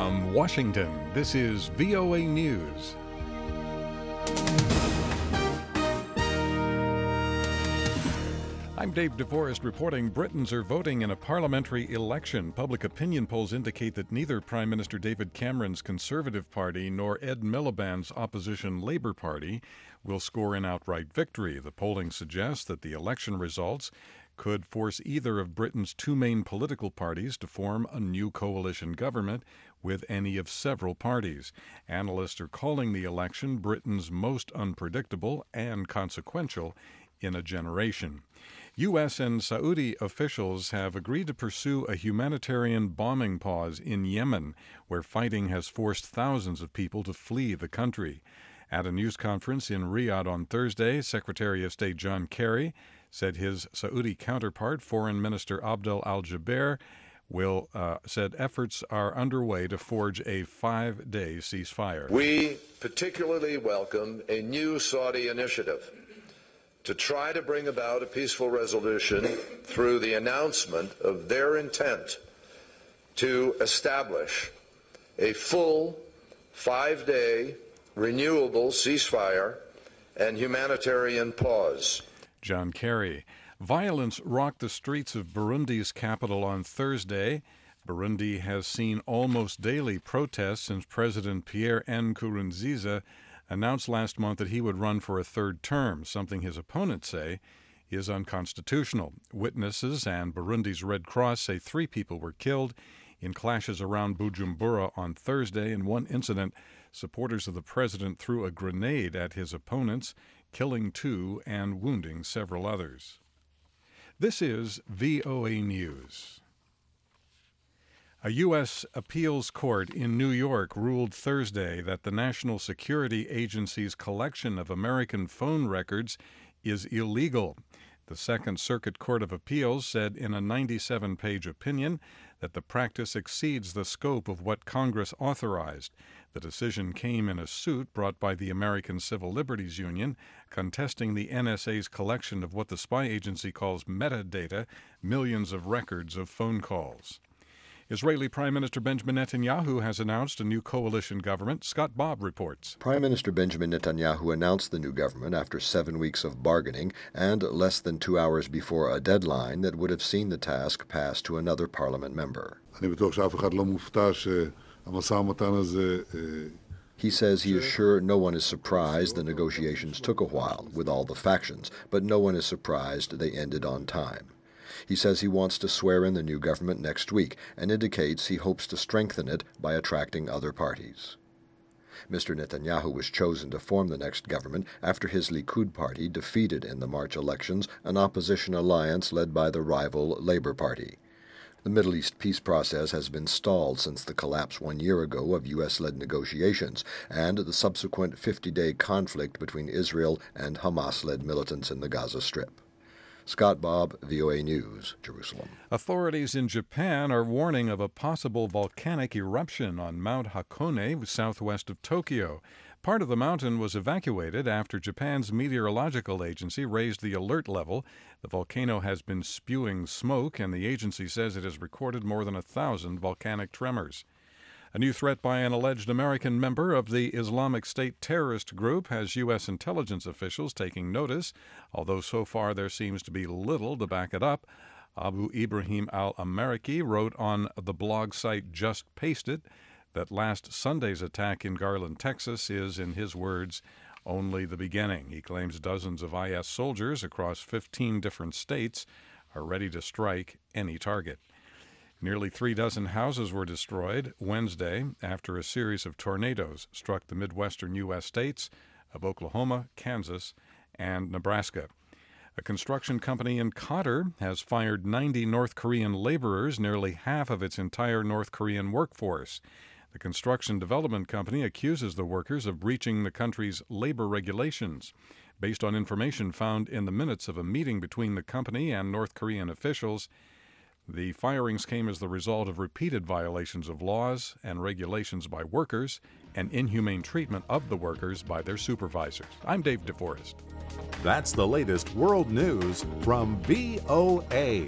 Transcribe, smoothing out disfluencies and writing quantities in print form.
From Washington, this is VOA News. I'm Dave DeForest reporting Britons are voting in a parliamentary election. Public opinion polls indicate that neither Prime Minister David Cameron's Conservative Party nor Ed Miliband's opposition Labour Party will score an outright victory. The polling suggests that the election results could force either of Britain's two main political parties to form a new coalition government with any of several parties. Analysts are calling the election Britain's most unpredictable and consequential in a generation. U.S. and Saudi officials have agreed to pursue a humanitarian bombing pause in Yemen, where fighting has forced thousands of people to flee the country. At a news conference in Riyadh on Thursday, Secretary of State John Kerry said his Saudi counterpart, Foreign Minister Abdel Al-Jubeir, said efforts are underway to forge a 5-day ceasefire. We particularly welcome a new Saudi initiative to try to bring about a peaceful resolution through the announcement of their intent to establish a full 5-day renewable ceasefire and humanitarian pause. John Kerry. Violence rocked the streets of Burundi's capital on Thursday. Burundi has seen almost daily protests since President Pierre Nkurunziza announced last month that he would run for a third term, something his opponents say is unconstitutional. Witnesses and Burundi's Red Cross say 3 people were killed in clashes around Bujumbura on Thursday. In one incident, supporters of the president threw a grenade at his opponents, killing 2 and wounding several others. This is VOA News. A U.S. appeals court in New York ruled Thursday that the National Security Agency's collection of American phone records is illegal. The Second Circuit Court of Appeals said in a 97-page opinion that the practice exceeds the scope of what Congress authorized. The decision came in a suit brought by the American Civil Liberties Union, contesting the NSA's collection of what the spy agency calls metadata, millions of records of phone calls. Israeli Prime Minister Benjamin Netanyahu has announced a new coalition government. Scott Bobb reports. Prime Minister Benjamin Netanyahu announced the new government after 7 weeks of bargaining and less than 2 hours before a deadline that would have seen the task pass to another parliament member. He says he is sure no one is surprised the negotiations took a while with all the factions, but no one is surprised they ended on time. He says he wants to swear in the new government next week and indicates he hopes to strengthen it by attracting other parties. Mr. Netanyahu was chosen to form the next government after his Likud party defeated in the March elections an opposition alliance led by the rival Labour Party. The Middle East peace process has been stalled since the collapse 1 year ago of U.S.-led negotiations and the subsequent 50-day conflict between Israel and Hamas-led militants in the Gaza Strip. Scott Bobb, VOA News, Jerusalem. Authorities in Japan are warning of a possible volcanic eruption on Mount Hakone, southwest of Tokyo. Part of the mountain was evacuated after Japan's meteorological agency raised the alert level. The volcano has been spewing smoke, and the agency says it has recorded more than 1,000 volcanic tremors. A new threat by an alleged American member of the Islamic State terrorist group has U.S. intelligence officials taking notice, although so far there seems to be little to back it up. Abu Ibrahim al-Amariki wrote on the blog site Just Paste It that last Sunday's attack in Garland, Texas is, in his words, only the beginning. He claims dozens of IS soldiers across 15 different states are ready to strike any target. Nearly 36 houses were destroyed Wednesday after a series of tornadoes struck the midwestern U.S. states of Oklahoma, Kansas, and Nebraska. A construction company in Qatar has fired 90 North Korean laborers, nearly half of its entire North Korean workforce. The construction development company accuses the workers of breaching the country's labor regulations. Based on information found in the minutes of a meeting between the company and North Korean officials, the firings came as the result of repeated violations of laws and regulations by workers and inhumane treatment of the workers by their supervisors. I'm Dave DeForest. That's the latest world news from VOA.